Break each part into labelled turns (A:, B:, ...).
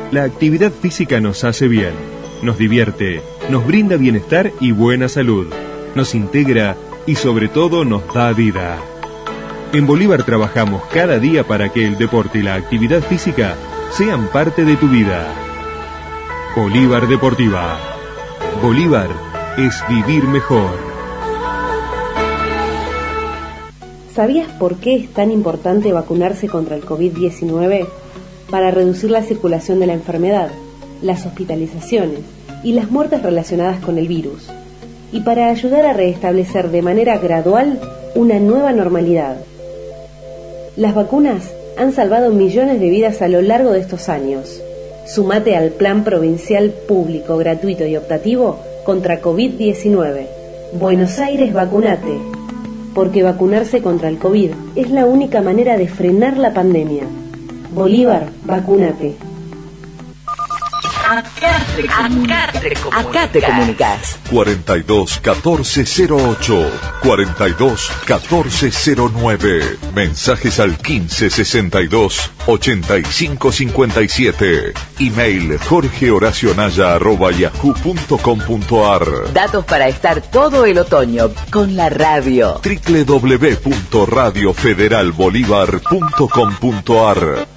A: La actividad física nos hace bien, nos divierte, nos brinda bienestar y buena salud, nos integra y sobre todo nos da vida. En Bolívar trabajamos cada día para que el deporte y la actividad física sean parte de tu vida. Bolívar Deportiva. Bolívar es vivir mejor.
B: ¿Sabías por qué es tan importante vacunarse contra el COVID-19? Para reducir la circulación de la enfermedad, las hospitalizaciones y las muertes relacionadas con el virus, y para ayudar a restablecer de manera gradual una nueva normalidad. Las vacunas han salvado millones de vidas a lo largo de estos años. Sumate al Plan Provincial Público, Gratuito y Optativo contra COVID-19. Buenos Aires, vacunate. Porque vacunarse contra el COVID es la única manera de frenar la pandemia. Bolívar, vacúnate.
C: Acá te comunicas.
D: 42 14 08 42 14 09. Mensajes al 15 62 85 57. Email jorgehoracionaya@yahoo.com.ar.
C: Datos para estar todo el otoño con la radio.
D: www.radiofederalbolivar.com.ar.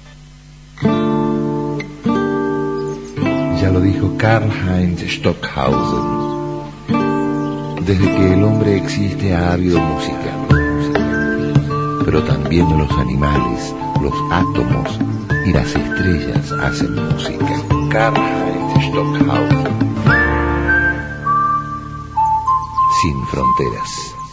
E: Ya lo dijo Karl-Heinz Stockhausen. Desde que el hombre existe ha habido música. Pero también los animales, los átomos y las estrellas hacen música. Karl-Heinz Stockhausen. Sin fronteras.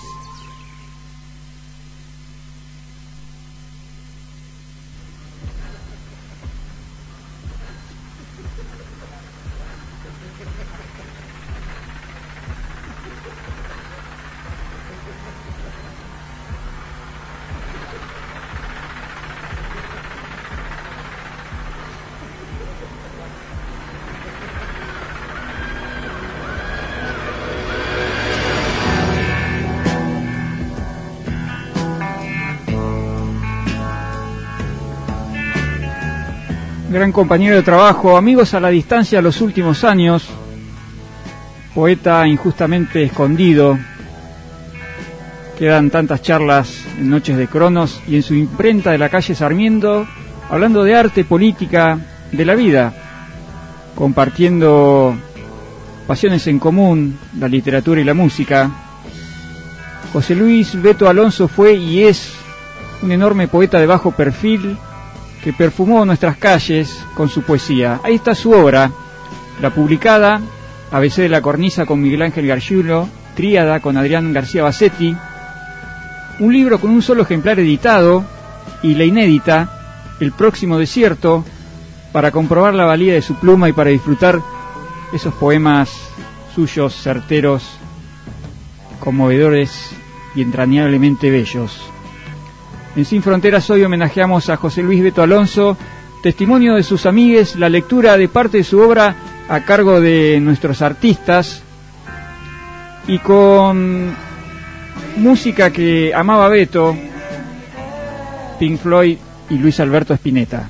F: Gran compañero de trabajo, amigos a la distancia los últimos años, poeta injustamente escondido. Quedan tantas charlas en Noches de Cronos y en su imprenta de la calle Sarmiento, hablando de arte, política, de la vida, compartiendo pasiones en común, la literatura y la música. José Luis Beto Alonso fue y es un enorme poeta de bajo perfil, que perfumó nuestras calles con su poesía. Ahí está su obra, la publicada, ABC de la Cornisa con Miguel Ángel Gargiulo, Tríada con Adrián García Bassetti, un libro con un solo ejemplar editado, y la inédita, El próximo desierto, para comprobar la valía de su pluma y para disfrutar esos poemas suyos certeros, conmovedores y entrañablemente bellos. En Sin Fronteras hoy homenajeamos a José Luis Beto Alonso, testimonio de sus amigues, la lectura de parte de su obra a cargo de nuestros artistas y con música que amaba Beto, Pink Floyd y Luis Alberto Spinetta.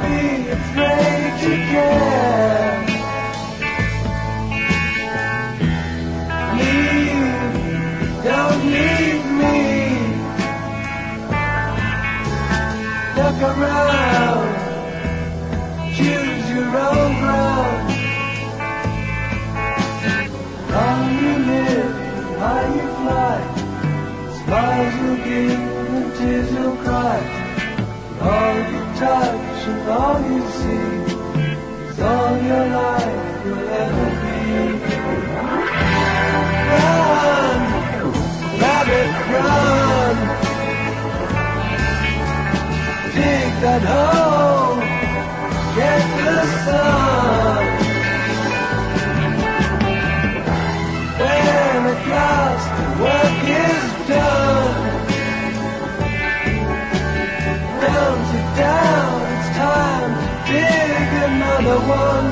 G: be afraid to care. Leave, don't leave me. Look around, choose your own ground. How you live, how you fly, smiles will give and tears will cry. All you touch and all you see is all your life will ever be. Run, rabbit, run. Dig that hole, get the sun. When at last the work is done, down to down, it's time to dig another one.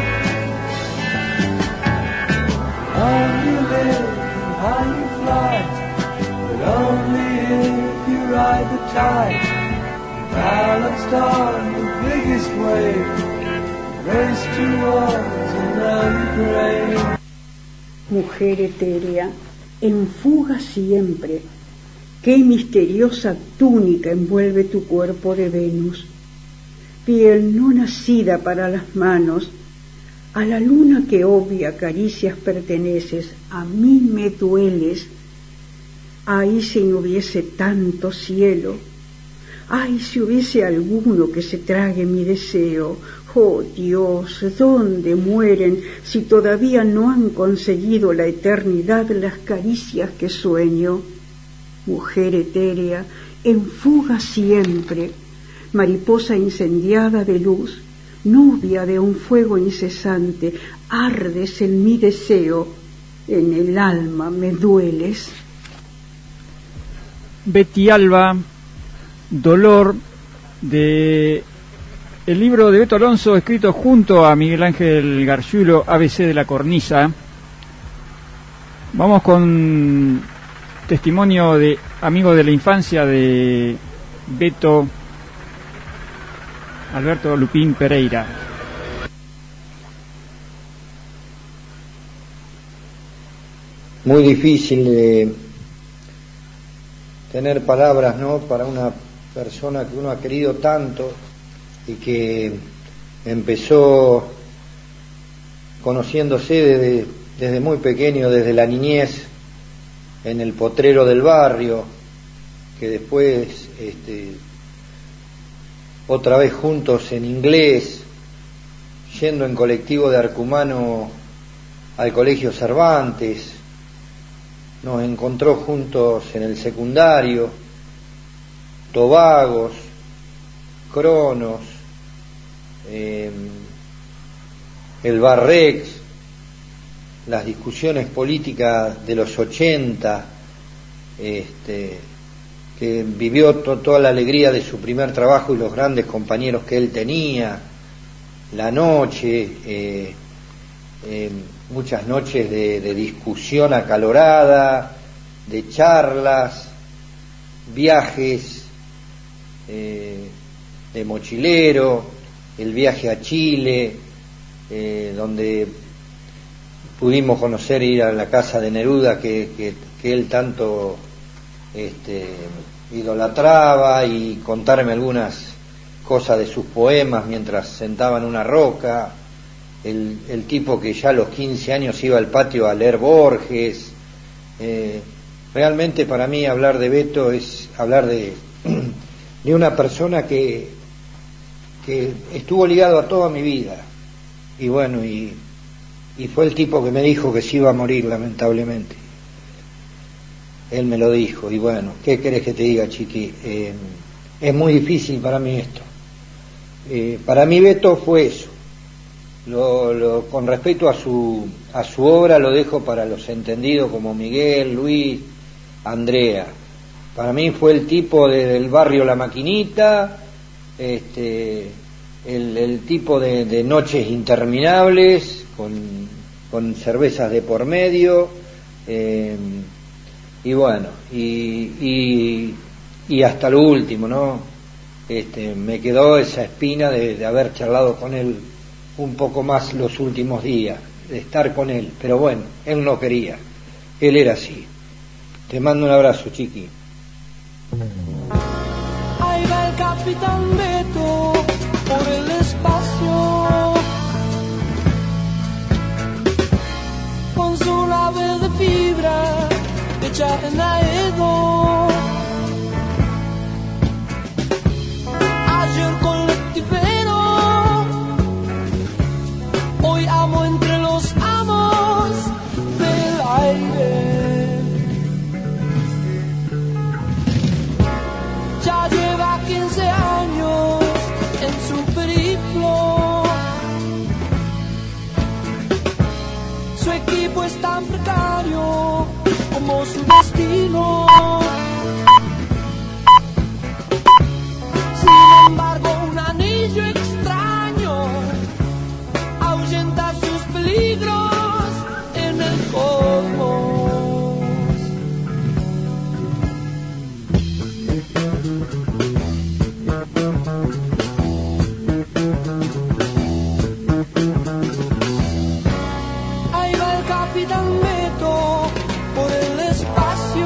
G: How you live and how you fly, but only if you ride the tide. Balanced on the biggest wave, race towards an early grave.
H: Mujer etérea, en fuga siempre, qué misteriosa túnica envuelve tu cuerpo de Venus, piel no nacida para las manos, a la luna que obvia caricias perteneces, a mí me dueles, ay si no hubiese tanto cielo, ay si hubiese alguno que se trague mi deseo. Oh Dios, ¿dónde mueren si todavía no han conseguido la eternidad las caricias que sueño? Mujer etérea, en fuga siempre, mariposa incendiada de luz, novia de un fuego incesante, ardes en mi deseo, en el alma me dueles.
F: Betty Alba, Dolor, de el libro de Beto Alonso, escrito junto a Miguel Ángel Gargiulo, ABC de la Cornisa. Vamos con testimonio de amigo de la infancia de Beto, Alberto Lupín Pereira.
I: Muy difícil de tener palabras, ¿no?, para una persona que uno ha querido tanto y que empezó conociéndose desde muy pequeño, desde la niñez, en el potrero del barrio, que después otra vez juntos en inglés, yendo en colectivo de Arcumano al Colegio Cervantes, nos encontró juntos en el secundario, Tobagos, Cronos, el Barrex, las discusiones políticas de los 80, que vivió toda la alegría de su primer trabajo y los grandes compañeros que él tenía, la noche, muchas noches de discusión acalorada, de charlas, viajes de mochilero, el viaje a Chile, donde pudimos conocer, ir a la casa de Neruda que él tanto idolatraba, y contarme algunas cosas de sus poemas mientras sentaba en una roca. El tipo que ya a los 15 años iba al patio a leer Borges. Realmente para mí hablar de Beto es hablar de una persona que estuvo ligado a toda mi vida, y bueno, y fue el tipo que me dijo que se iba a morir, lamentablemente. Él me lo dijo, y bueno, ¿qué querés que te diga, chiqui? Es muy difícil para mí esto. Para mí Beto fue eso. Con respecto a su obra lo dejo para los entendidos como Miguel, Luis, Andrea. Para mí fue el tipo del barrio La Maquinita, el tipo de noches interminables con cervezas de por medio, y bueno, y hasta lo último, ¿no? me quedó esa espina de haber charlado con él un poco más los últimos días, de estar con él, pero bueno, él no quería, él era así. Te mando un abrazo, Chiqui.
G: Ahí va el Capitán Beto por el espacio, con su nave de fibra hecha en Aedo. Ayer colectivero, hoy amo entre los amos del aire. Ya lleva 15 años en su periplo. Su equipo es tan precario como su destino. Sin embargo, un anillo extraño ahuyenta sus peligros en el cosmos. Ahí va el Capitán Beto por el espacio.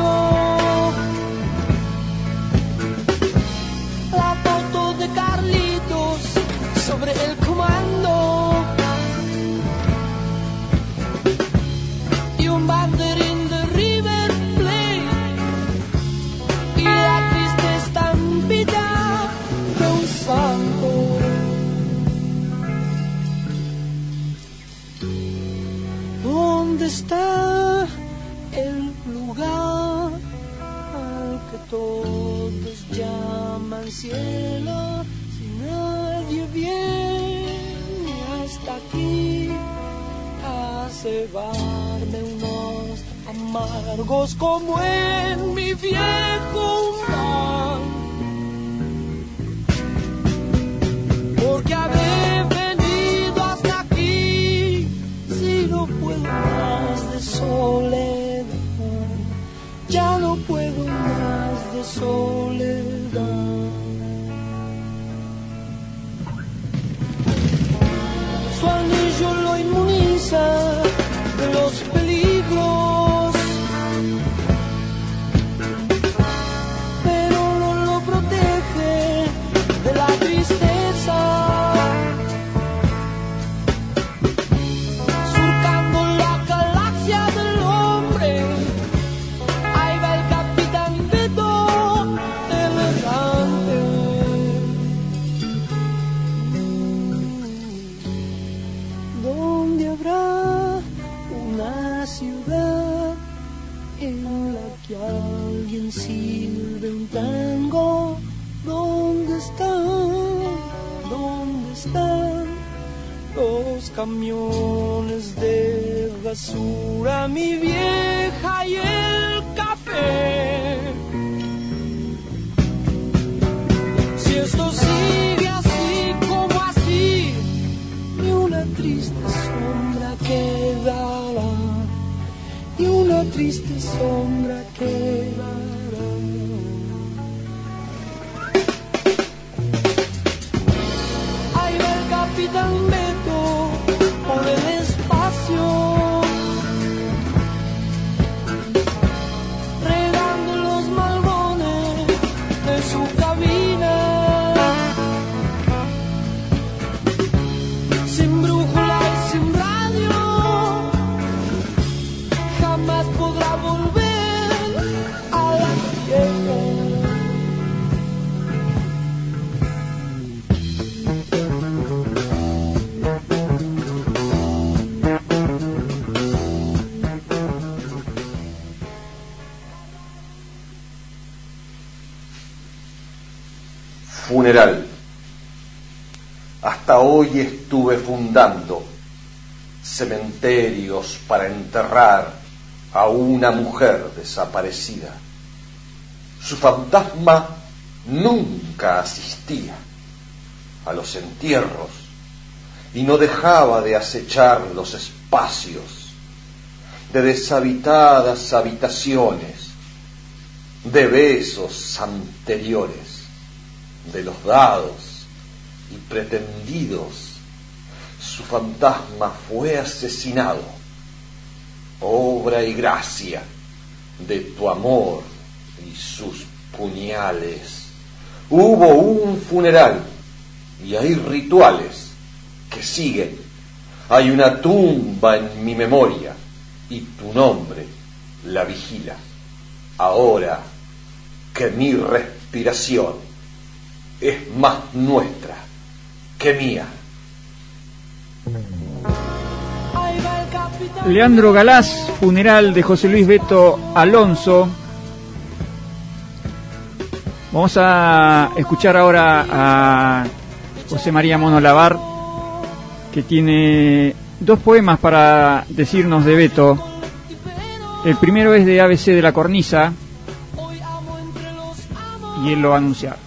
G: La foto de Carlitos sobre el comando y un banderín de River Plate y la triste estampita de un santo. ¿Dónde está el lugar al que todos llaman cielo? Si nadie viene hasta aquí a cebarme unos amargos como en mi viejo mar, porque habré venido hasta aquí si no puedo más de soledad, ya no puedo más de soledad. Su anillo lo inmuniza de los peligros, pero no lo protege de la tristeza. Surcando la galaxia del hombre, ahí va el Capitán Beto elegante. ¿Dónde habrá una ciudad en la que alguien sirve un tango? ¿Dónde están los camiones de basura, mi vieja y el café? Si esto sigue así como así, y una triste sombra quedará, y una triste sombra quedará. Ahí va el Capitán Beto por el espacio, regando los malbones de su cabina, sin brújula y sin radio, jamás podrá volver a la tierra.
E: Funeral. Hasta hoy estuve fundando cementerios para enterrar a una mujer desaparecida. Su fantasma nunca asistía a los entierros y no dejaba de acechar los espacios de deshabitadas habitaciones, de besos anteriores,
J: de los dados y pretendidos, su fantasma fue asesinado. Obra y gracia de tu amor y sus puñales. Hubo un funeral y hay rituales que siguen. Hay una tumba en mi memoria y tu nombre la vigila. Ahora que mi respiración es más nuestra que mía.
F: Leandro Galás, funeral de José Luis Beto Alonso. Vamos a escuchar ahora a José María Mono Labar, que tiene dos poemas para decirnos de Beto. El primero es de ABC de la Cornisa y él lo va a anunciar.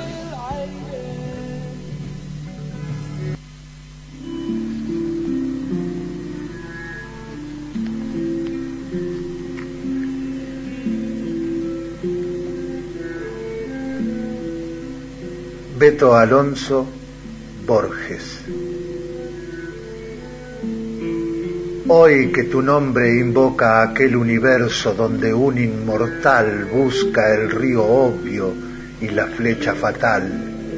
K: Beto Alonso Borges. Hoy que tu nombre invoca aquel universo donde un inmortal busca el río obvio y la flecha fatal,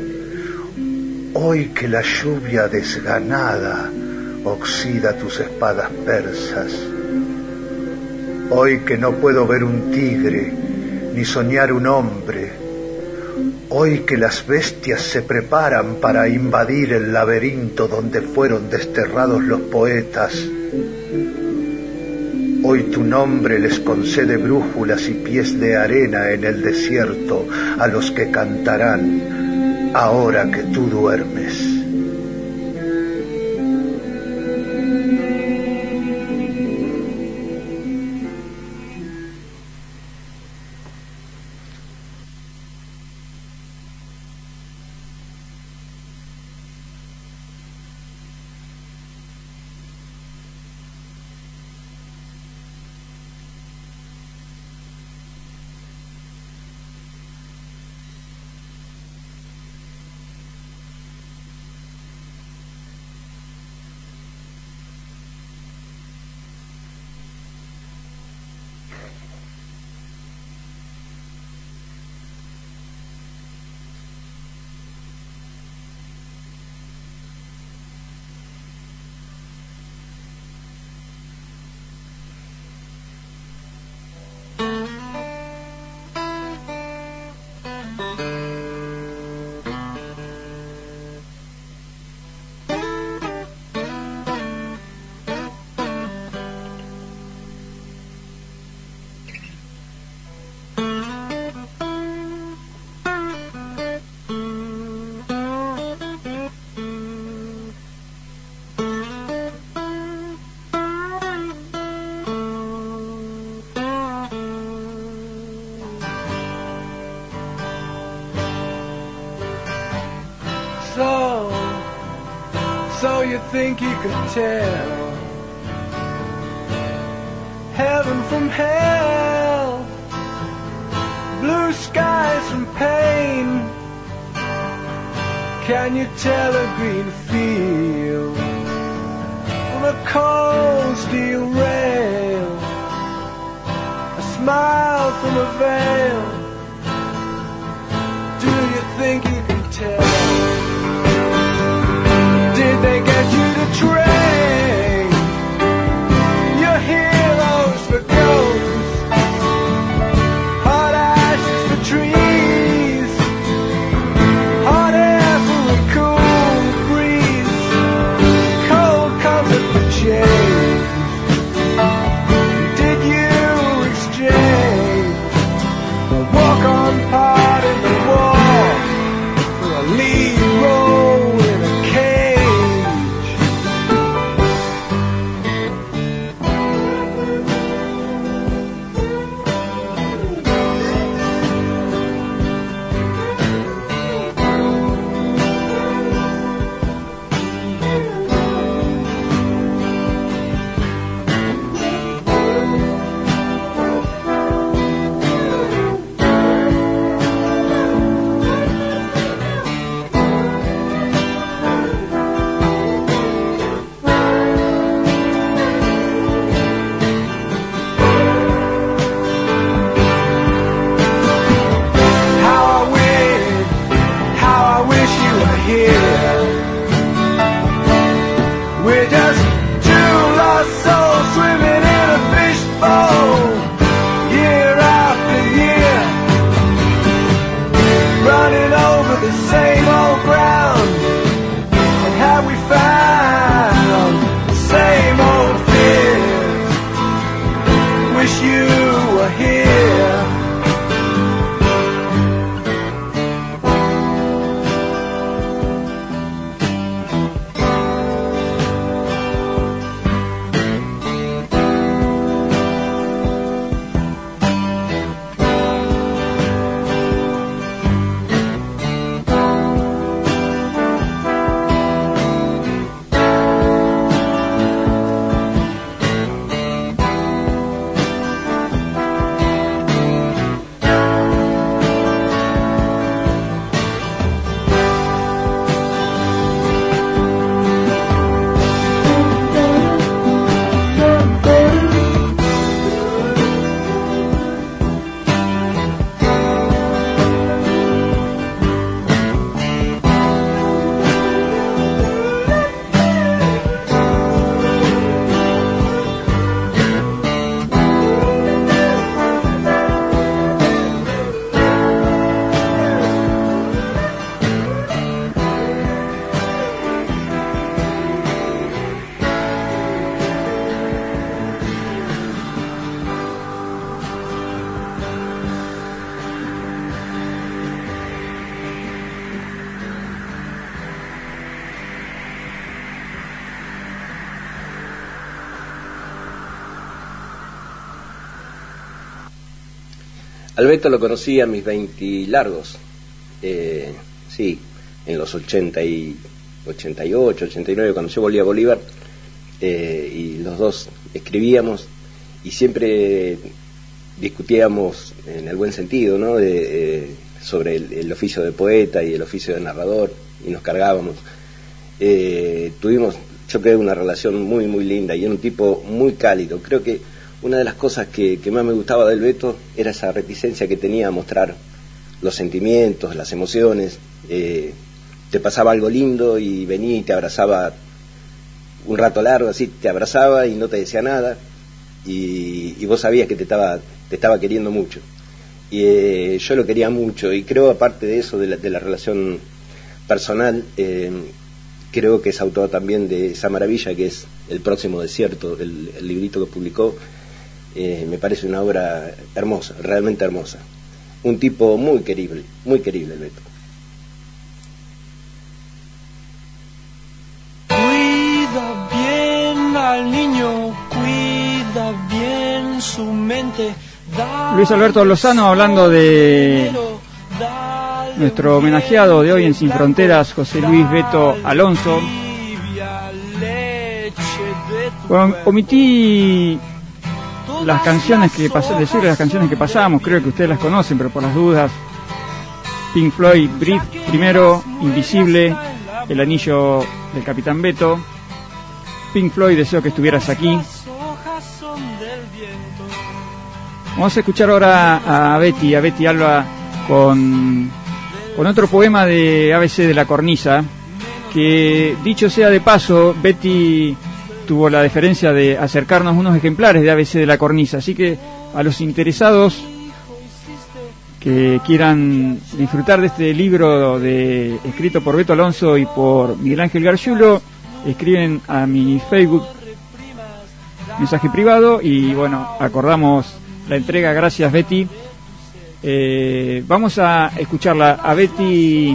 K: hoy que la lluvia desganada oxida tus espadas persas, hoy que no puedo ver un tigre ni soñar un hombre, hoy que las bestias se preparan para invadir el laberinto donde fueron desterrados los poetas, hoy tu nombre les concede brújulas y pies de arena en el desierto a los que cantarán ahora que tú duermes.
G: So you think you can tell heaven from hell, blue skies from pain? Can you tell a green field from a cold steel rail, a smile from a veil? Do you think you can tell? Did they get you to trade your heroes for ghosts, hot ashes for trees, hot air for a cool breeze, cold comfort for change? Did you exchange the walk-on part in the war for a lead role in a cage?
L: Al Beto lo conocí a mis 20 largos, sí, en los 88, 89, cuando yo volví a Bolívar, y los dos escribíamos y siempre discutíamos en el buen sentido, ¿no? Sobre el oficio de poeta y el oficio de narrador, y nos cargábamos. Tuvimos, yo creo, una relación muy muy linda, y era un tipo muy cálido. Creo que una de las cosas que más me gustaba del Beto era esa reticencia que tenía a mostrar los sentimientos, las emociones. Te pasaba algo lindo y venía y te abrazaba un rato largo, así te abrazaba y no te decía nada, y vos sabías que te estaba queriendo mucho. Y yo lo quería mucho, y creo, aparte de eso, de la relación personal, creo que es autor también de esa maravilla que es El próximo desierto, el librito que publicó. Me parece una obra hermosa, realmente hermosa. Un tipo muy querible el Beto.
G: Cuida bien al niño, cuida bien su mente.
F: Luis Alberto Lozano hablando de nuestro homenajeado de hoy en Sin Fronteras, José Luis Beto Alonso. Bueno, omití las canciones que decirle las canciones que pasamos, creo que ustedes las conocen, pero por las dudas: Pink Floyd, Breathe primero, Invisible, El anillo del Capitán Beto. Pink Floyd, Deseo que estuvieras aquí. Vamos a escuchar ahora a Betty Alba con otro poema de ABC de la Cornisa, que, dicho sea de paso, Betty tuvo la deferencia de acercarnos unos ejemplares de ABC de la Cornisa, así que a los interesados que quieran disfrutar de este libro escrito por Beto Alonso y por Miguel Ángel Gargiulo, escriben a mi Facebook mensaje privado y bueno, acordamos la entrega. Gracias, Betty. Vamos a escucharla a Betty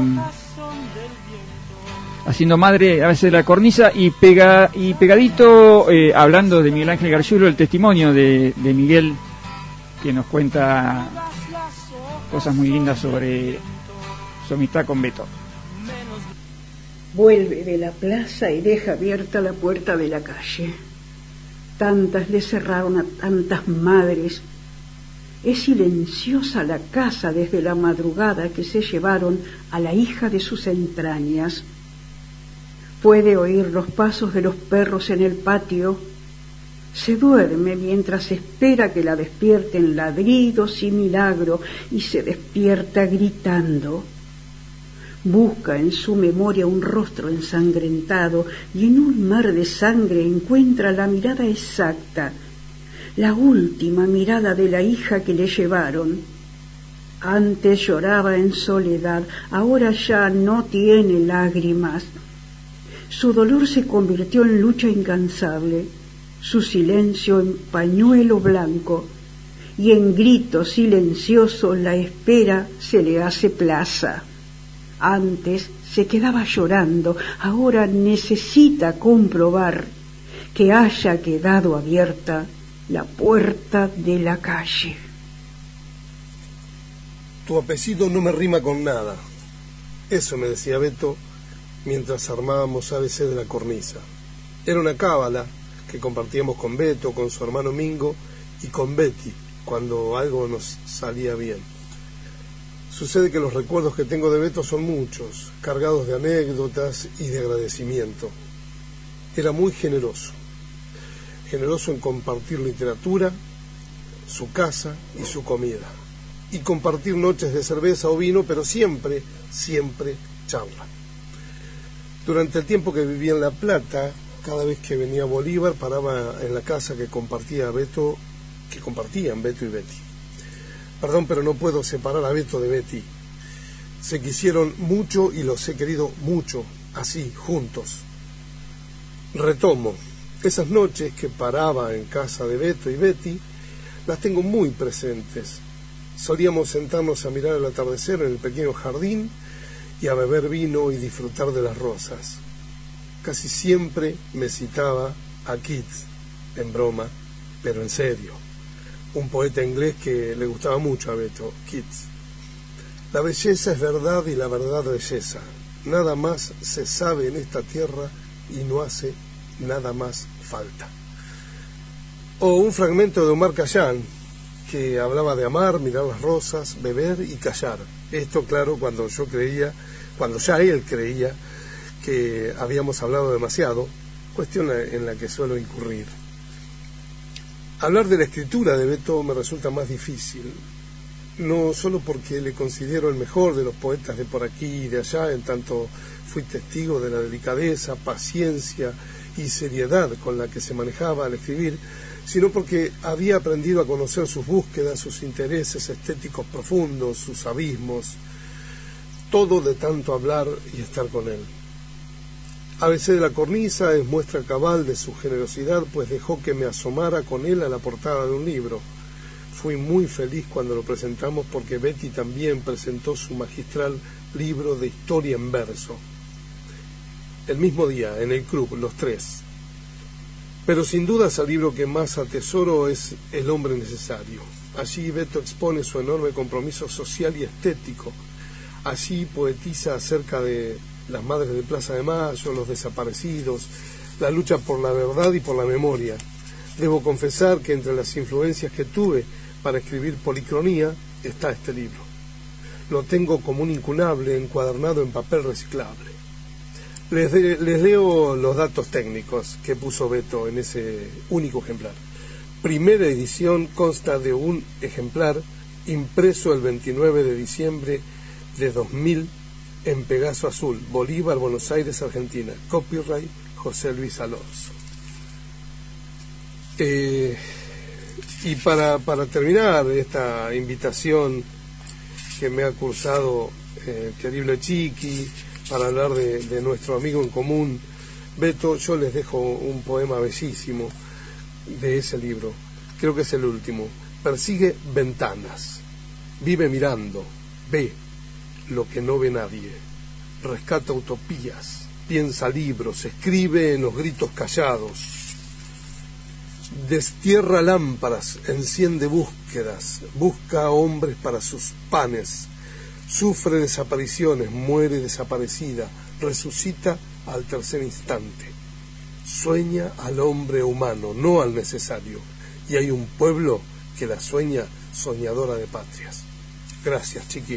F: haciendo madre a veces de la Cornisa y pegadito, hablando de Miguel Ángel Gargiulo, el testimonio de Miguel, que nos cuenta cosas muy lindas sobre su amistad con Beto.
H: Vuelve de la plaza y deja abierta la puerta de la calle. Tantas le cerraron a tantas madres. Es silenciosa la casa desde la madrugada que se llevaron a la hija de sus entrañas. Puede oír los pasos de los perros en el patio. Se duerme mientras espera que la despierten ladridos y milagro, y se despierta gritando. Busca en su memoria un rostro ensangrentado y en un mar de sangre encuentra la mirada exacta, la última mirada de la hija que le llevaron. Antes lloraba en soledad, ahora ya no tiene lágrimas. Su dolor se convirtió en lucha incansable, su silencio en pañuelo blanco, y en grito silencioso la espera se le hace plaza. Antes se quedaba llorando, ahora necesita comprobar que haya quedado abierta la puerta de la calle.
M: Tu apellido no me rima con nada. Eso me decía Beto mientras armábamos ABC de la Cornisa. Era una cábala que compartíamos con Beto, con su hermano Mingo y con Betty cuando algo nos salía bien. Sucede que los recuerdos que tengo de Beto son muchos, cargados de anécdotas y de agradecimiento. Era muy generoso en compartir literatura, su casa y su comida, y compartir noches de cerveza o vino, pero siempre charla. Durante el tiempo que vivía en La Plata, cada vez que venía a Bolívar paraba en la casa que compartían Beto y Betty. Perdón, pero no puedo separar a Beto de Betty. Se quisieron mucho y los he querido mucho, así, juntos. Retomo, esas noches que paraba en casa de Beto y Betty, las tengo muy presentes. Solíamos sentarnos a mirar el atardecer en el pequeño jardín y a beber vino y disfrutar de las rosas. Casi siempre me citaba a Keats, en broma, pero en serio. un poeta inglés que le gustaba mucho a Beto, Keats. La belleza es verdad y la verdad belleza. Nada más se sabe en esta tierra y no hace nada más falta. O un fragmento de Omar Khayyam, que hablaba de amar, mirar las rosas, beber y callar. Esto, claro, cuando ya él creía que habíamos hablado demasiado, cuestión en la que suelo incurrir. Hablar de la escritura de Beto me resulta más difícil, no solo porque le considero el mejor de los poetas de por aquí y de allá, en tanto fui testigo de la delicadeza, paciencia y seriedad con la que se manejaba al escribir, sino porque había aprendido a conocer sus búsquedas, sus intereses estéticos profundos, sus abismos, todo de tanto hablar y estar con él. ABC de la Cornisa es muestra cabal de su generosidad, pues dejó que me asomara con él a la portada de un libro. Fui muy feliz cuando lo presentamos porque Betty también presentó su magistral libro de historia en verso. El mismo día, en el club, los tres. Pero sin dudas el libro que más atesoro es El hombre necesario. Allí Beto expone su enorme compromiso social y estético. Allí poetiza acerca de las madres de Plaza de Mayo, los desaparecidos, la lucha por la verdad y por la memoria. Debo confesar que entre las influencias que tuve para escribir Policronía está este libro. Lo tengo como un incunable encuadernado en papel reciclable. Les leo los datos técnicos que puso Beto en ese único ejemplar. Primera edición consta de un ejemplar impreso el 29 de diciembre de 2000 en Pegaso Azul, Bolívar, Buenos Aires, Argentina. Copyright José Luis Alonso. Y para terminar esta invitación que me ha cursado querible Chiqui, para hablar de nuestro amigo en común, Beto, yo les dejo un poema bellísimo de ese libro. Creo que es el último. Persigue ventanas, vive mirando, ve lo que no ve nadie, rescata utopías, piensa libros, escribe en los gritos callados, destierra lámparas, enciende búsquedas, busca hombres para sus panes, sufre desapariciones, muere desaparecida, resucita al tercer instante, sueña al hombre humano, no al necesario, y hay un pueblo que la sueña soñadora de patrias. Gracias, Chiqui.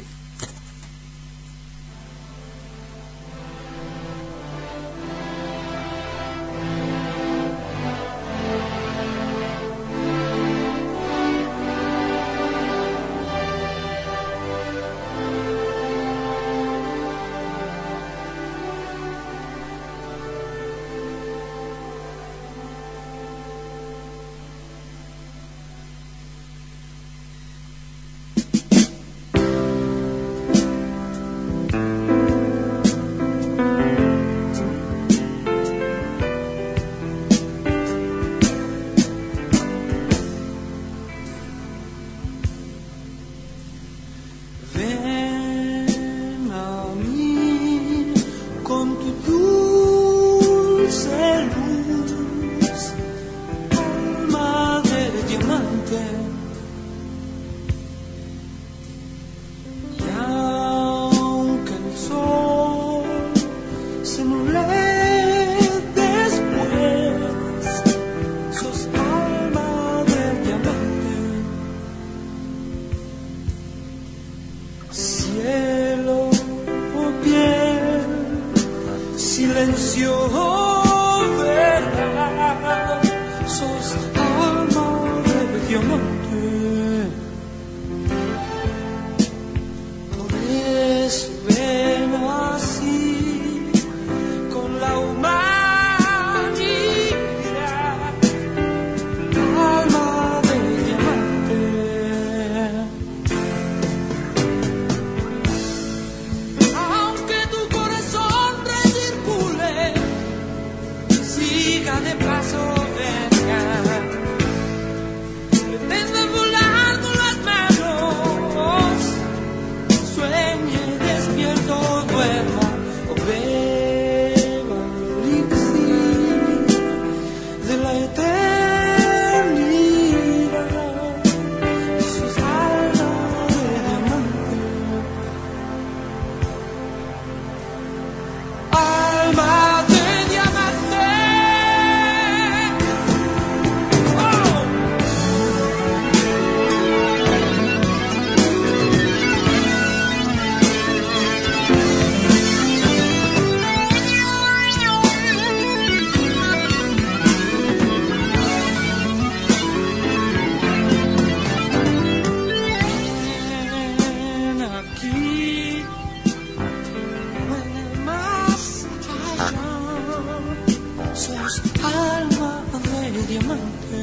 G: diamante.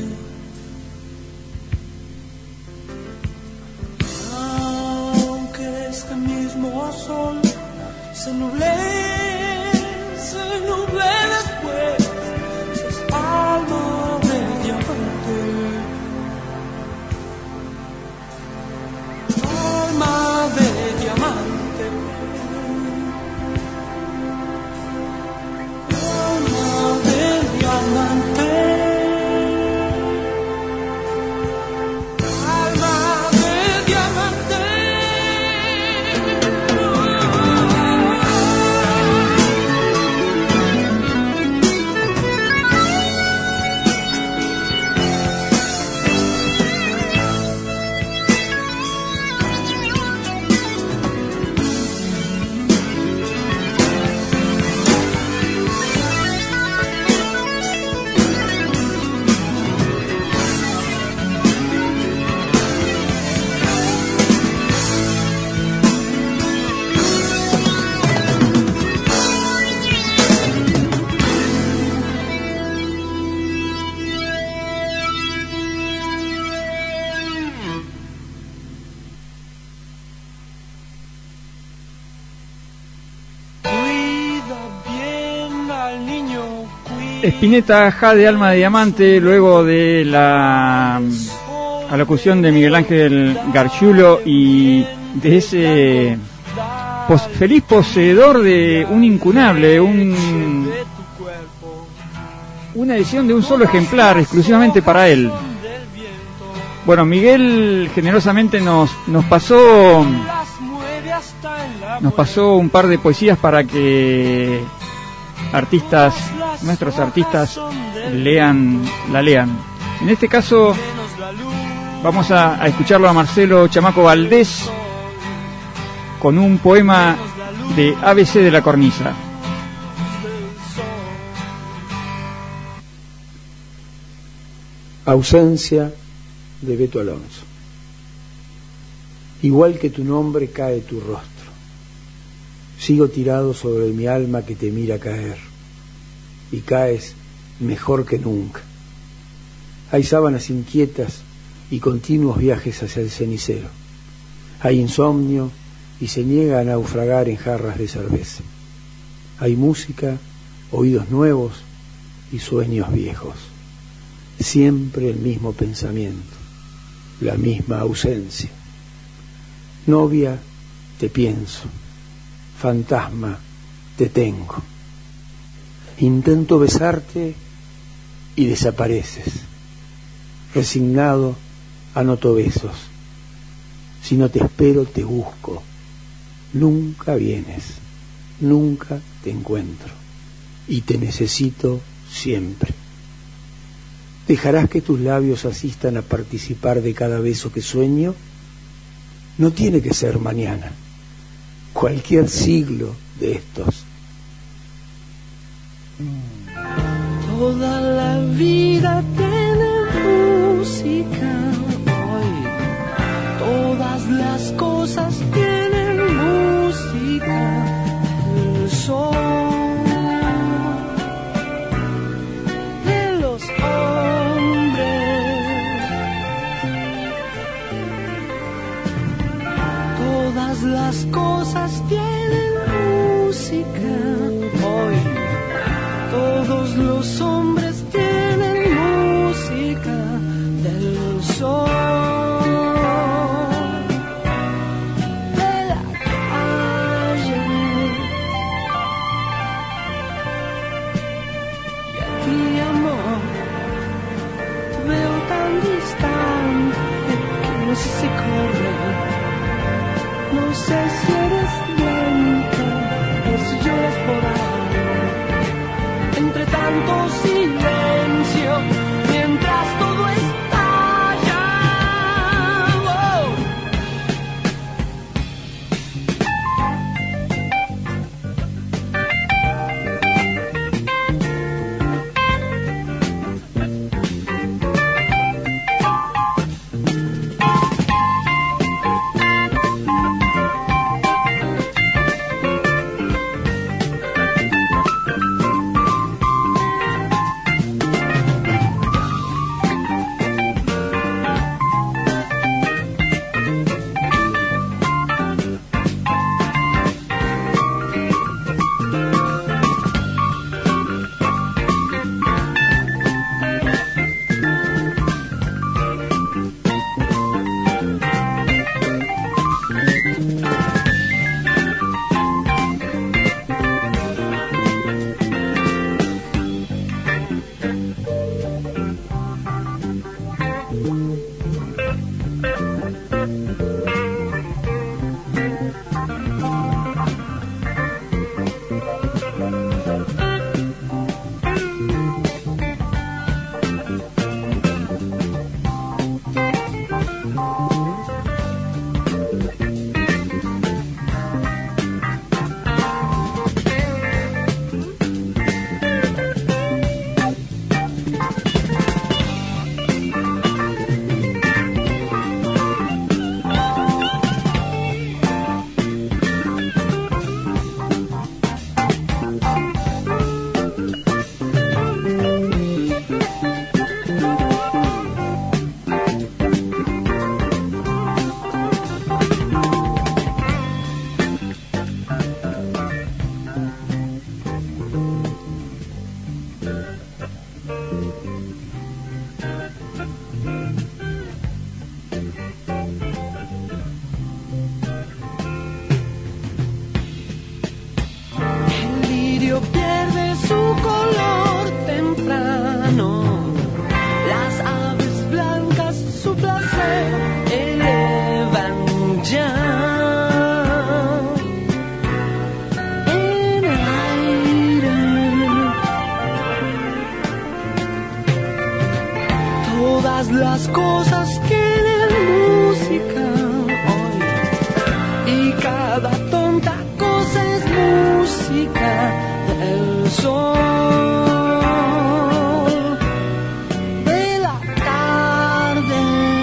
G: Aunque este mismo sol se nuble después, sos alma de diamante, alma de diamante, alma de diamante.
F: Spinetta, Jade, alma de diamante, luego de la alocución de Miguel Ángel Gargiulo y de ese feliz poseedor de un incunable, una edición de un solo ejemplar exclusivamente para él. Bueno, Miguel generosamente nos pasó un par de poesías para que nuestros artistas la lean. En este caso vamos a escucharlo a Marcelo Chamaco Valdés con un poema de ABC de la Cornisa.
N: Ausencia de Beto Alonso. Igual que tu nombre cae tu rostro. Sigo tirado sobre mi alma que te mira caer, y caes mejor que nunca. Hay sábanas inquietas y continuos viajes hacia el cenicero. Hay insomnio y se niega a naufragar en jarras de cerveza. Hay música, oídos nuevos y sueños viejos. Siempre el mismo pensamiento, la misma ausencia. Novia, te pienso. Fantasma, te tengo. Intento besarte y desapareces. Resignado, anoto besos. Si no te espero, te busco. Nunca vienes, nunca te encuentro. Y te necesito siempre. ¿Dejarás que tus labios asistan a participar de cada beso que sueño? No tiene que ser mañana. Cualquier siglo de estos.
G: Toda la vida tiene música hoy. Todas las cosas tienen música. El sol de los hombres. Todas las cosas tienen música hoy. Todos los hombres tienen música del sol, de la calle. Y a ti, amor, veo tan distante que no sé si correr. No sé si eres blanca o si lloras por ahí. Entre tanto silencio, mientras todo estalla. Oh. su color temprano. Las aves blancas su placer elevan ya. En el aire todas las cosas tienen música hoy, y cada tonta cosa es música del sol, de la tarde.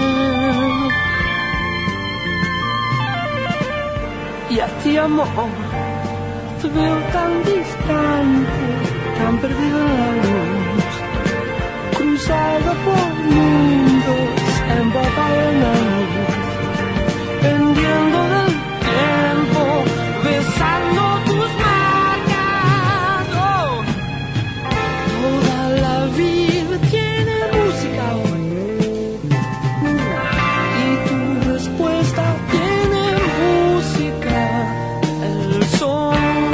G: Y a ti, amor, te veo tan distante, tan perdido en la luz, cruzado por mundos, empapado en la luz, pendiendo del tiempo, besando tus marcas. Oh, toda la vida tiene música hoy, y tu respuesta tiene música, el sol.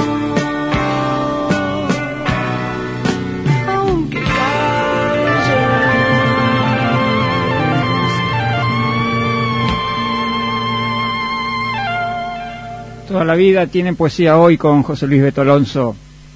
G: Aunque
F: Toda la vida tiene poesía hoy con José Luis Beto Alonso.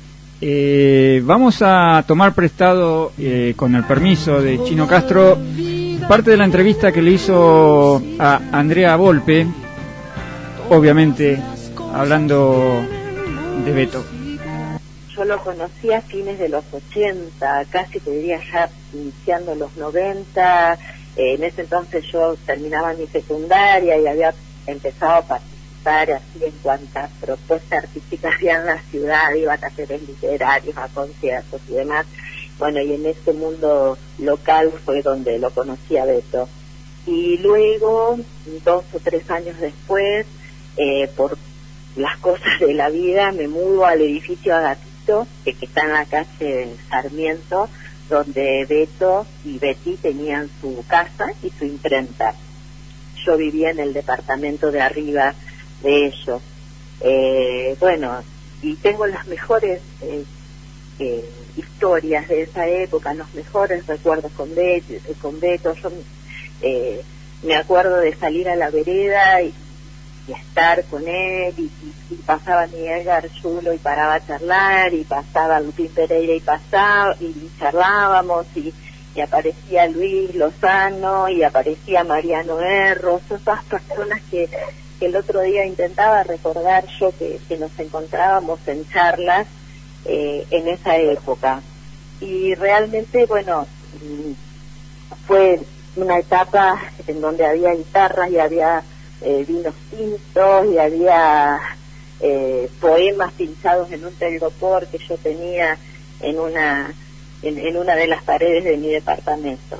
F: Vamos a tomar prestado, con el permiso de Chino Castro, parte de la entrevista que le hizo a Andrea Volpe, obviamente hablando de Beto.
O: Yo lo conocí a fines de los 80, casi te diría ya iniciando los 90. En ese entonces yo terminaba mi secundaria y había empezado a participar así en cuantas propuestas artísticas había en la ciudad, iba a talleres literarios, a conciertos y demás. Bueno, y en este mundo local fue donde lo conocí a Beto. Y luego, 2 o 3 años después, por las cosas de la vida, me mudo al edificio Agatito, que está en la calle Sarmiento, donde Beto y Betty tenían su casa y su imprenta. Yo vivía en el departamento de arriba de ellos. Bueno, y tengo las mejores historias de esa época, los mejores recuerdos con Beto. Yo me acuerdo de salir a la vereda y estar con él, y pasaba Miguel Garchulo y paraba a charlar, y pasaba Lupín Pereira y charlábamos, y aparecía Luis Lozano, y aparecía Mariano Erros, esas personas que el otro día intentaba recordar yo que nos encontrábamos en charlas en esa época. Y realmente, bueno, fue una etapa en donde había guitarras y había vinos tintos y había poemas pinchados en un telgopor que yo tenía en una de las paredes de mi departamento.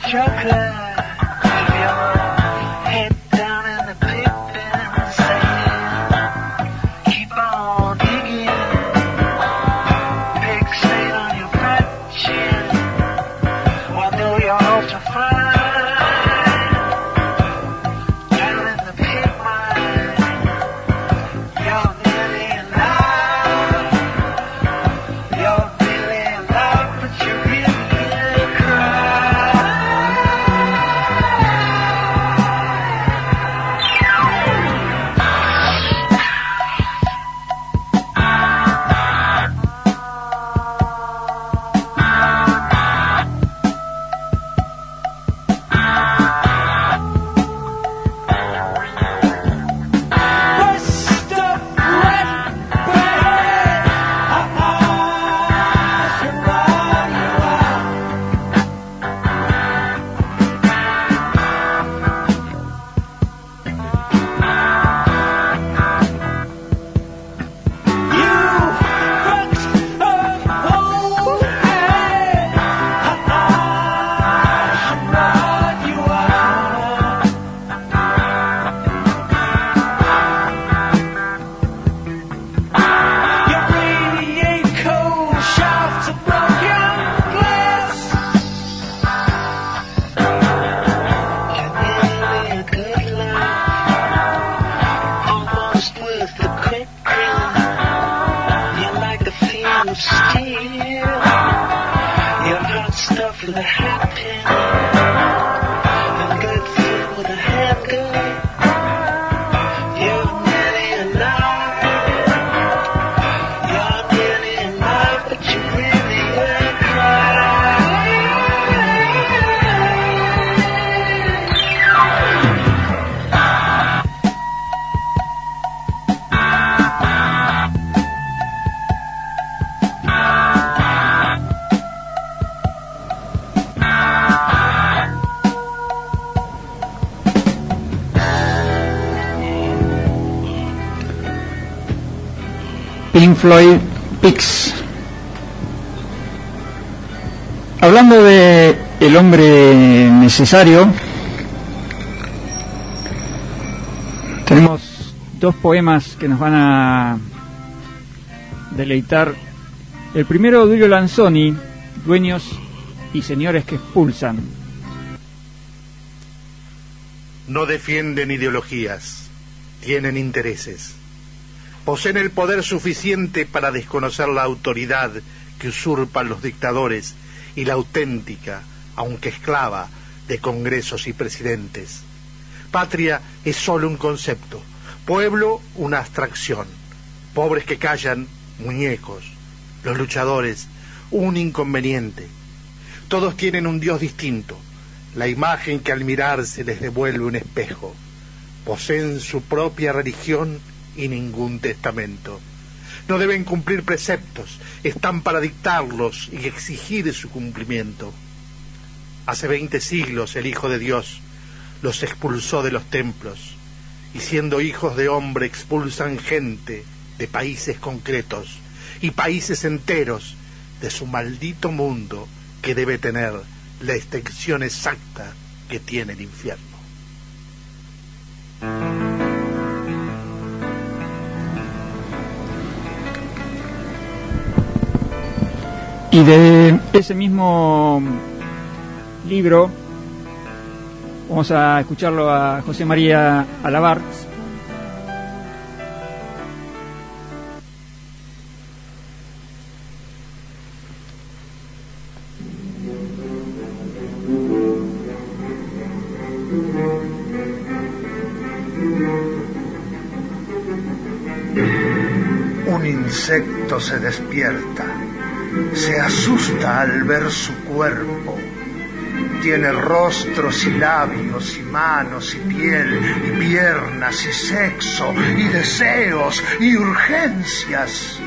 F: Pink Floyd Pix. Hablando de el hombre necesario, tenemos dos poemas que nos van a deleitar. El primero, Duilio Lanzoni, Dueños y señores que expulsan.
K: No defienden ideologías, tienen intereses. Poseen el poder suficiente para desconocer la autoridad que usurpan los dictadores y la auténtica, aunque esclava, de congresos y presidentes. Patria es solo un concepto, pueblo una abstracción, pobres que callan, muñecos, los luchadores, un inconveniente. Todos tienen un Dios distinto, la imagen que al mirarse les devuelve un espejo. Poseen su propia religión y ningún testamento. No deben cumplir preceptos, están para dictarlos y exigir su cumplimiento. Hace 20 siglos el Hijo de Dios los expulsó de los templos, y siendo hijos de hombre expulsan gente de países concretos y países enteros de su maldito mundo que debe tener la extensión exacta que tiene el infierno.
F: Y de ese mismo libro vamos a escucharlo a José María Alabar.
K: Un insecto se despierta, se asusta al ver su cuerpo. Tiene rostros y labios y manos y piel y piernas y sexo y deseos y urgencias.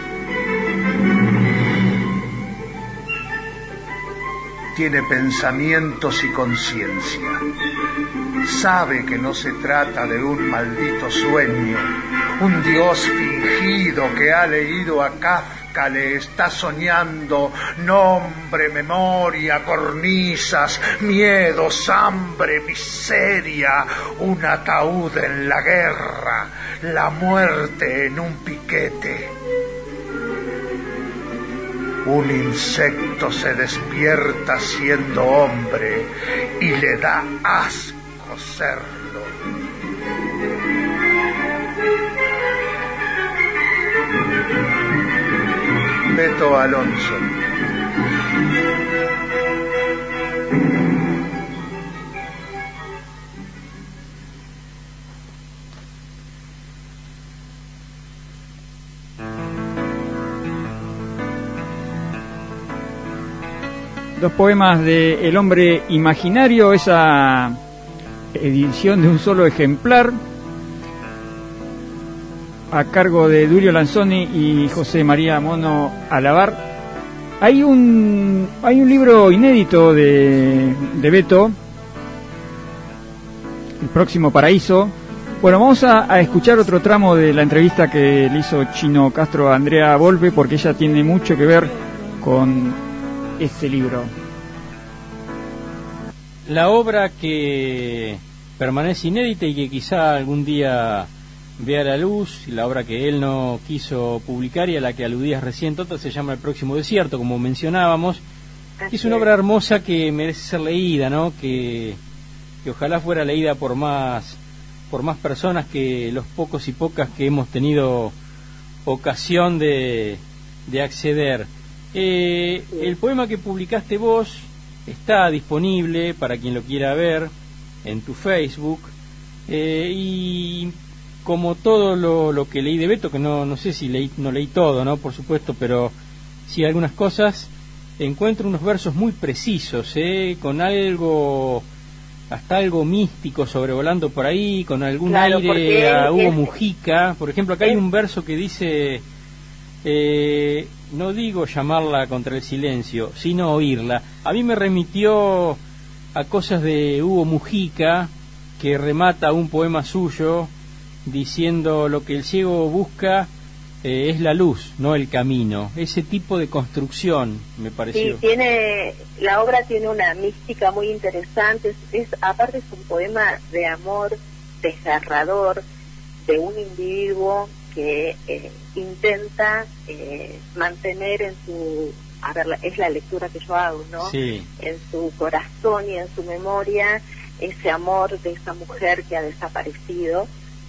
K: Tiene pensamientos y conciencia. Sabe que no se trata de un maldito sueño, un dios fingido que ha leído a Kafka vaca le está soñando nombre, memoria, cornisas, miedos, hambre, miseria, un ataúd en la guerra, la muerte en un piquete. Un insecto se despierta siendo hombre y le da asco serlo. Beto Alonso.
F: Dos poemas de El hombre imaginario, esa edición de un solo ejemplar, a cargo de Durio Lanzoni y José María Mono Alabar. Hay un libro inédito de Beto, El próximo paraíso. Bueno, vamos a escuchar otro tramo de la entrevista que le hizo Chino Castro a Andrea Volpe, porque ella tiene mucho que ver con este libro.
P: La obra que permanece inédita y que quizá algún día vea la luz, la obra que él no quiso publicar y a la que aludías recién, Tota, se llama El próximo desierto, como mencionábamos. Es una obra hermosa que merece ser leída, ¿no? Que ojalá fuera leída por más personas que los pocos y pocas que hemos tenido ocasión de acceder. El poema que publicaste vos está disponible para quien lo quiera ver en tu Facebook, y como todo lo que leí de Beto, que no sé si no leí todo, ¿no? Por supuesto, pero sí algunas cosas, encuentro unos versos muy precisos, con hasta algo místico sobrevolando por ahí, con algún aire a Hugo Mujica. Por ejemplo, acá hay un verso que dice: no digo llamarla contra el silencio, sino oírla. A mí me remitió a cosas de Hugo Mujica, que remata un poema suyo diciendo: lo que el ciego busca es la luz, no el camino. Ese tipo de construcción me pareció.
O: Sí, la obra tiene una mística muy interesante. Aparte es un poema de amor desgarrador de un individuo que intenta mantener en su, es la lectura que yo hago, ¿no? Sí. En su corazón y en su memoria ese amor de esa mujer que ha desaparecido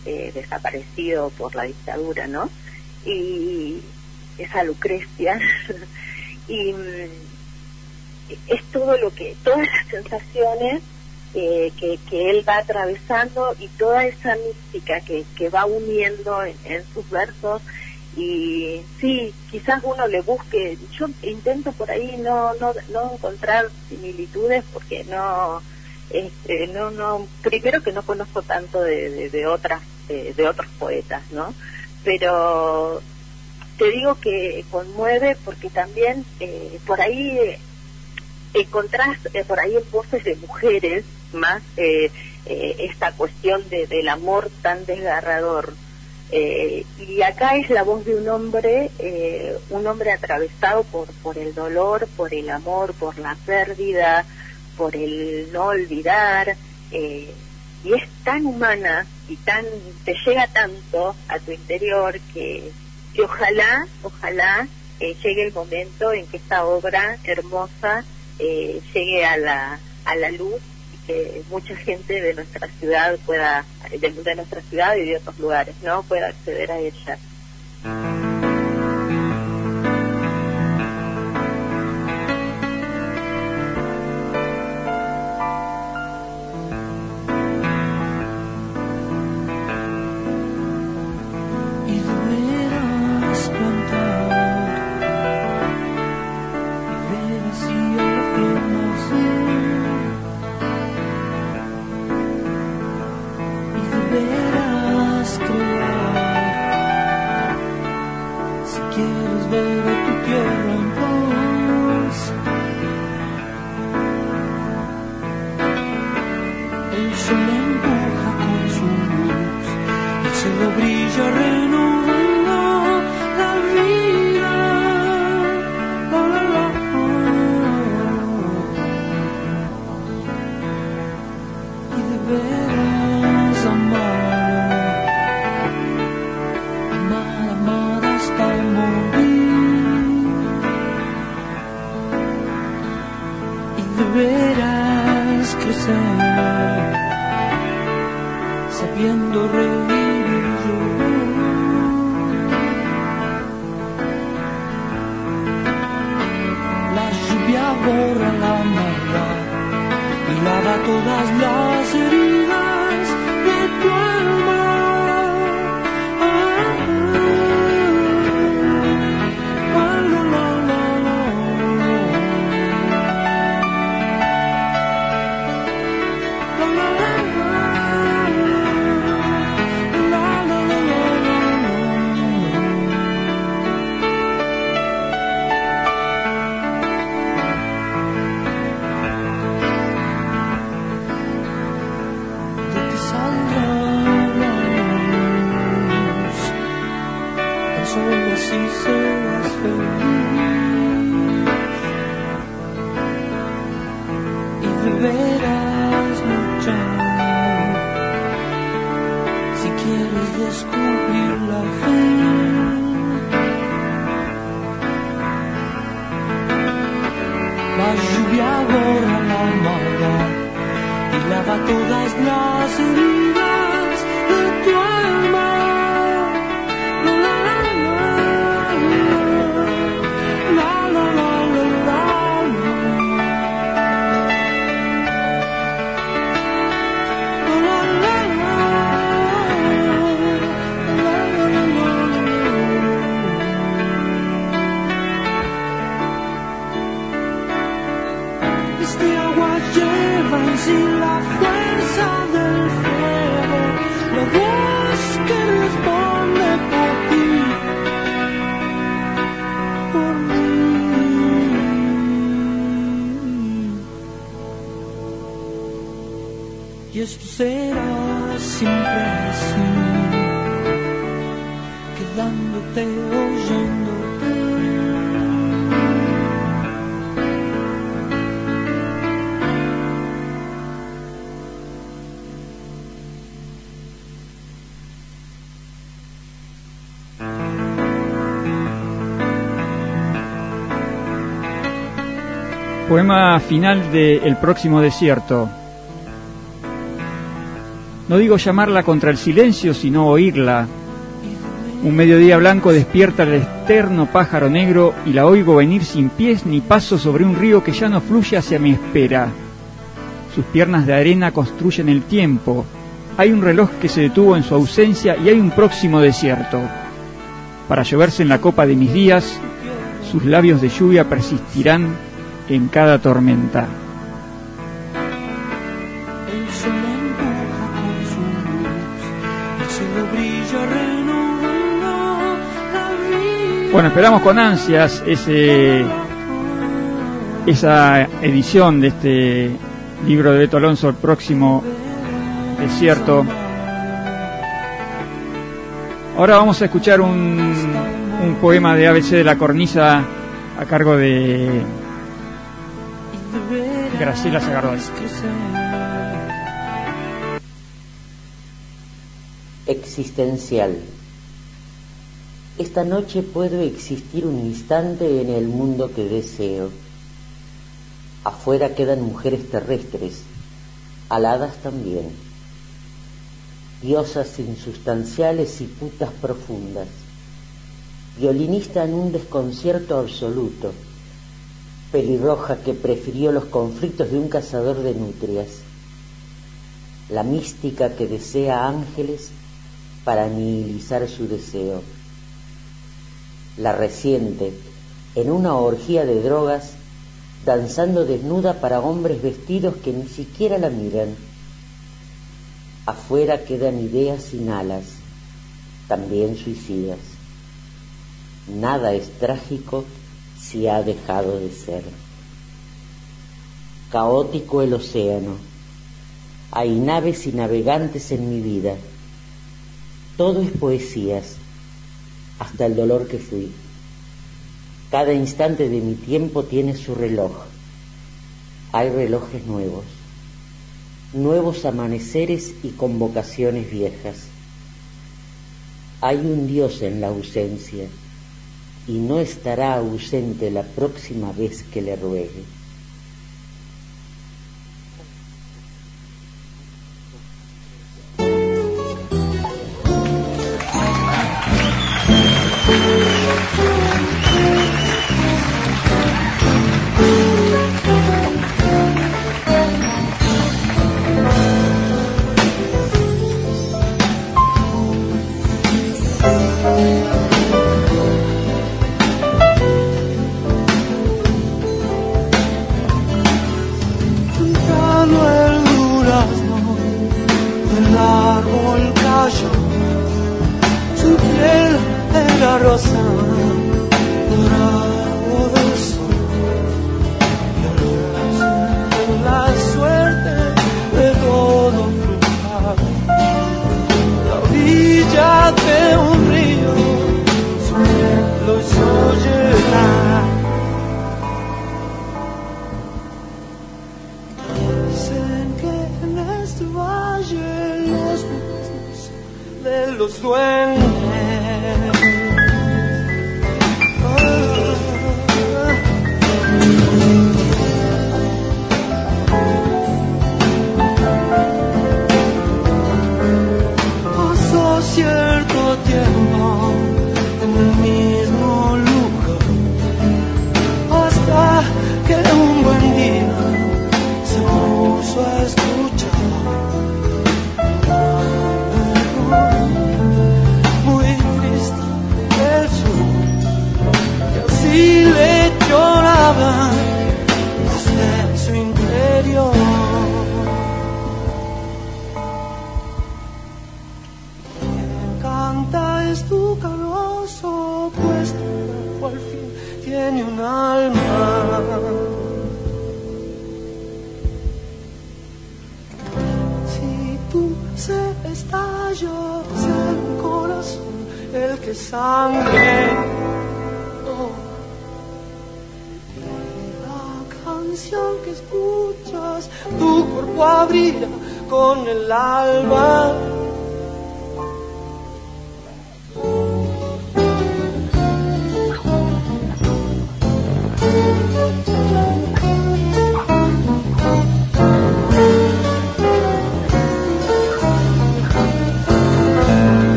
O: por la dictadura, ¿no? Y esa Lucrecia y es todas las sensaciones que él va atravesando y toda esa mística que va uniendo en sus versos. Y sí, quizás uno le busque, yo intento por ahí no encontrar similitudes, porque no primero que no conozco tanto de otros poetas, ¿no? Pero te digo que conmueve porque también por ahí encontrás por ahí en voces de mujeres más esta cuestión del amor tan desgarrador, y acá es la voz de un hombre atravesado por el dolor, por el amor, por la pérdida, por el no olvidar, y es tan humana y te llega tanto a tu interior que ojalá llegue el momento en que esta obra hermosa llegue a la luz, y que mucha gente de nuestra ciudad de nuestra ciudad y de otros lugares, ¿no?, pueda acceder a ella.
G: Brilla renovando la vida. veras amar hasta morir, y de veras crecer, sabiendo reír y llorar. La lluvia borra la maldad y lava todas las heridas de tu alma. Todas las heridas de tu alma. La la la la la la la este agua lleva en sí la fuerza del fuego, la voz que responde por ti, por mí. Y esto será siempre así, quedándote, oyéndote.
F: Poema final de El próximo desierto. No digo llamarla contra el silencio, sino oírla. Un mediodía blanco despierta el eterno pájaro negro y la oigo venir sin pies ni paso sobre un río que ya no fluye hacia mi espera. Sus piernas de arena construyen el tiempo. Hay un reloj que se detuvo en su ausencia y hay un próximo desierto. Para lloverse en la copa de mis días, sus labios de lluvia persistirán en cada tormenta.
G: El sol empuja con su luz, el cielo brilla renovando la vida.
F: Bueno, esperamos con ansias esa edición de este libro de Beto Alonso, El próximo desierto. Ahora vamos a escuchar un poema de ABC de la Cornisa a cargo de Graciela Sagardón.
Q: Existencial. Esta noche puedo existir un instante en el mundo que deseo. Afuera quedan mujeres terrestres, aladas también, diosas insustanciales y putas profundas, violinista en un desconcierto absoluto, pelirroja que prefirió los conflictos de un cazador de nutrias, la mística que desea ángeles para anihilizar su deseo, la reciente en una orgía de drogas danzando desnuda para hombres vestidos que ni siquiera la miran. Afuera quedan ideas sin alas, también suicidas. Nada es trágico si ha dejado de ser. Caótico el océano. Hay naves y navegantes en mi vida. Todo es poesías, hasta el dolor que fui. Cada instante de mi tiempo tiene su reloj. Hay relojes nuevos. nuevos amaneceres y convocaciones viejas. Hay un Dios en la ausencia y no estará ausente la próxima vez que le ruegue.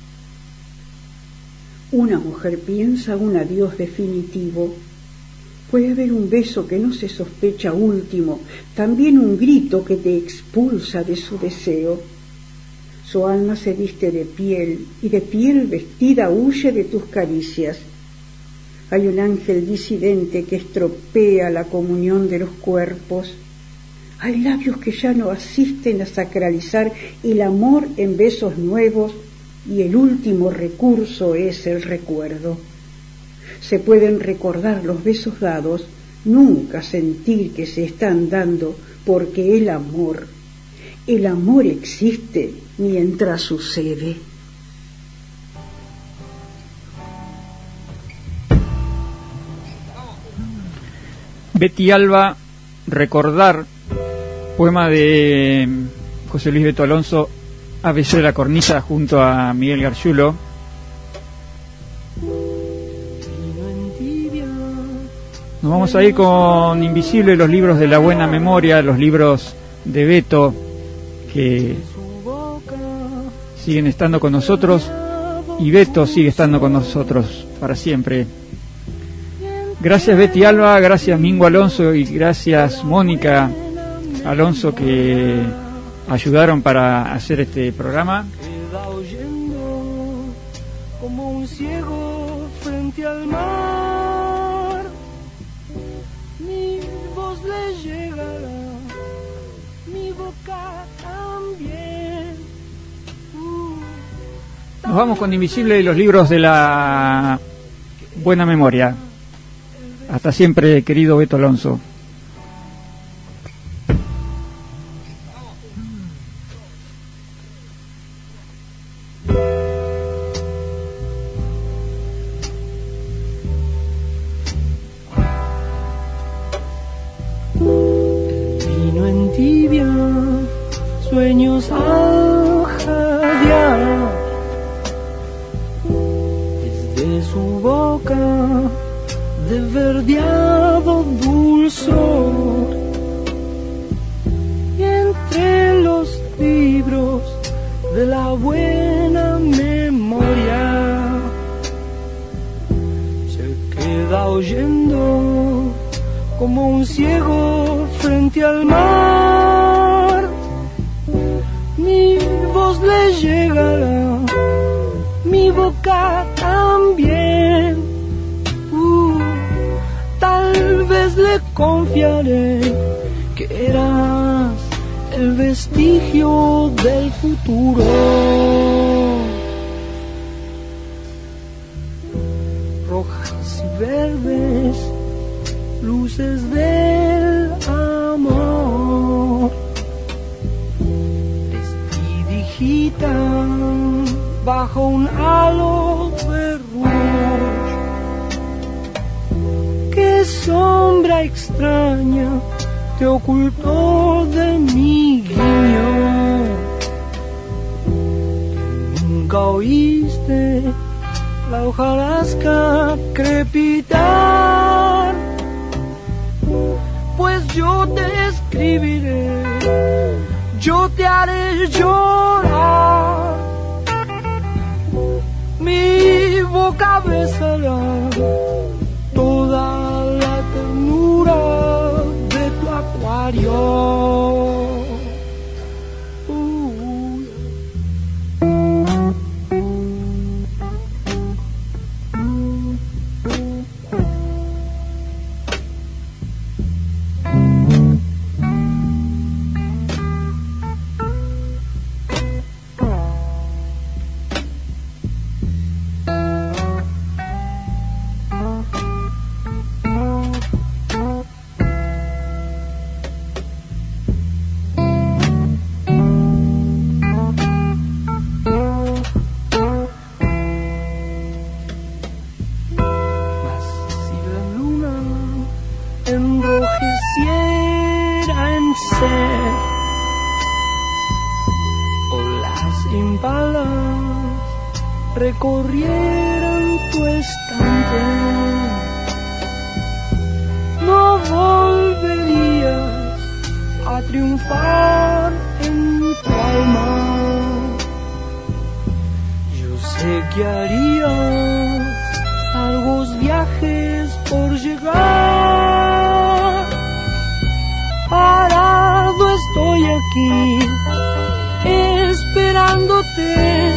H: Una mujer piensa un adiós definitivo Puede haber un beso que no se sospecha último, también un grito que te expulsa de su deseo. Su alma se viste de piel y de piel vestida huye de tus caricias. Hay un ángel disidente que estropea la comunión de los cuerpos. Hay labios que ya no asisten a sacralizar el amor en besos nuevos y el último recurso es el recuerdo. Se pueden recordar los besos dados, nunca sentir que se están dando, porque el amor existe mientras sucede.
F: Betty Alba, Recordar, poema de José Luis Beto Alonso, ABC de la Cornisa, junto a Miguel Gargiulo. Nos vamos a ir con Invisible, los libros de la buena memoria, los libros de Beto, que siguen estando con nosotros, y Beto sigue estando con nosotros para siempre. Gracias Betty Alba, gracias Mingo Alonso y gracias Mónica Alonso, que ayudaron para hacer este programa.
G: Queda oyendo como un ciego frente al mar. Mi voz le llegará, mi boca también.
F: Nos vamos con Invisible y los libros de la buena memoria. Hasta siempre, querido Beto Alonso.
G: Vino en tibia, sueños al jadear, desde su boca de verdeado dulzor, y entre los libros de la buena memoria se queda oyendo como un ciego frente al mar. Mi voz le llegará, mi boca también. Tal vez le confiaré que eras el vestigio del futuro. Rojas y verdes, luces del amor, prestidigitan bajo un halo de rumor. ¿Qué sombra extraña te ocultó de mi guiño? Nunca oíste la hojarasca crepitar, pues yo te escribiré, yo te haré llorar. Mi boca besará toda la ternura de tu acuario. Recorrieron tu estante, no volverías a triunfar en tu alma. Yo sé que harías largos viajes por llegar aquí esperándote.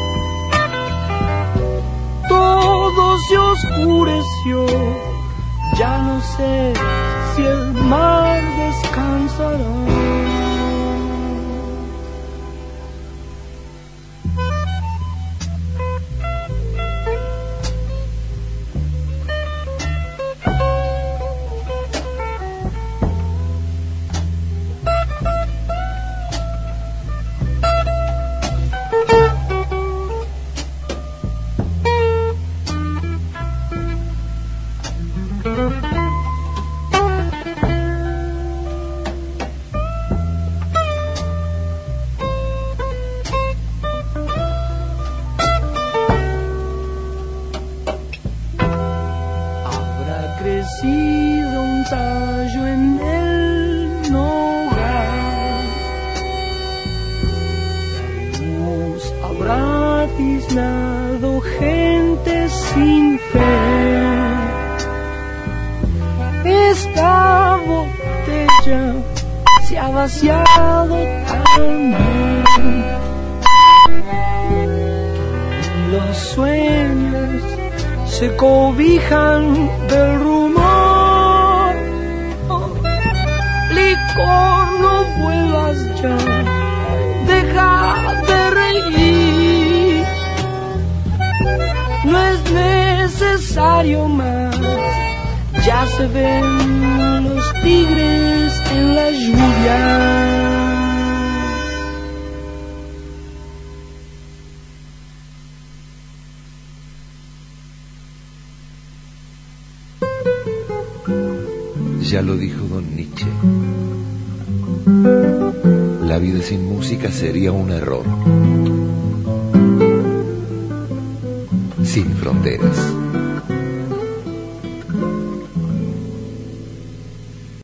G: Todo se oscureció, ya no sé si el mar descansará. Crecido un tallo en el nogal, la luz habrá tiznado gente sin fe. Esta botella se ha vaciado también. Los sueños se cobijan del rumor. Oh, licor, no vuelvas ya, deja de reír. No es necesario más, ya se ven los tigres en la lluvia.
E: Ya lo dijo don Nietzsche. La vida sin música sería un error. Sin fronteras.